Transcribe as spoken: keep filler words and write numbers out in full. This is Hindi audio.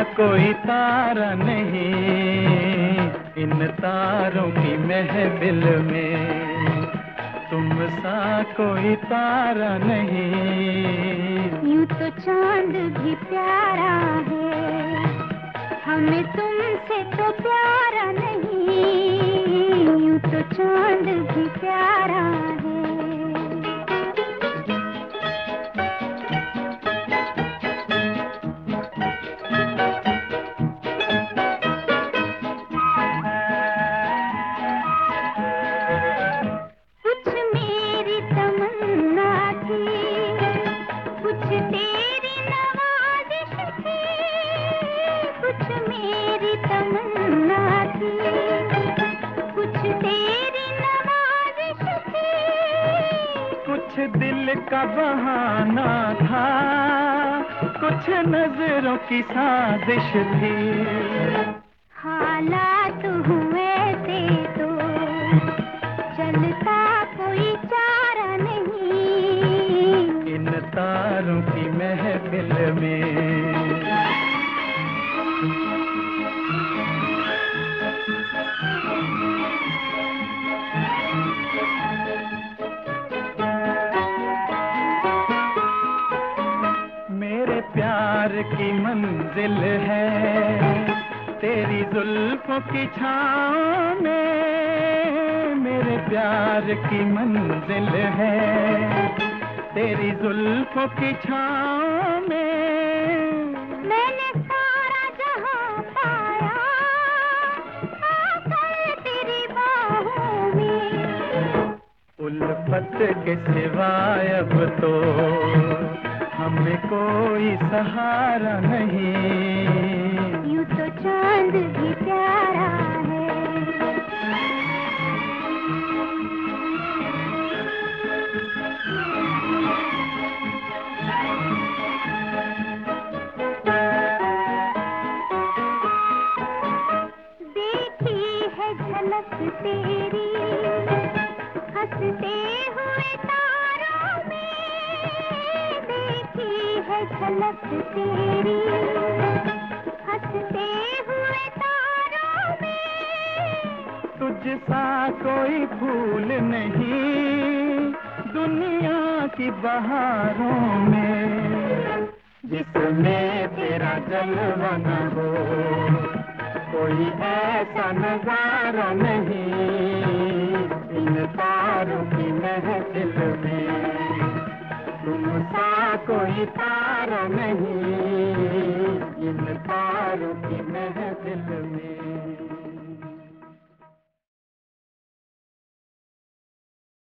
कोई तारा नहीं इन तारों की महफिल में, तुम सा कोई तारा नहीं। यूं तो चांद भी प्यारा है, हमें तुमसे तो प्यारा नहीं। यूं तो चांद भी प्यारा है। कुछ मेरी तमन्ना थी, कुछ तेरी नवाजिश थी। कुछ मेरी तमन्ना थी, कुछ तेरी नवाजिश थी। कुछ दिल का बहाना था, कुछ नजरों की साजिश थी। हालात हुए थे तो चलता कोई चारा नहीं इन तारों की महफिल में। मेरे प्यार की मंजिल है तेरी जुल्फों की छाँव में। मेरे प्यार की मंजिल है तेरी जुल्फों की छाँव में। मैंने सारा जहां पाया आकर तेरी बाहों में। उल्फत के सिवाय अब तो हमें कोई सहारा नहीं। यूं तो चांद भी प्यारा है। देखी है झलक तेरी हंसते हुए तारों में। देखी है झलक तेरी हंसते हुए तारों में। तुझ सा कोई फूल नहीं दुनिया की बहारों में, जिसमें तेरा जलवा न हो। कोई ऐसा नजारा नहीं इन तारों की महफिल में, तुम सा कोई तारा नहीं इन तारों की महफिल में।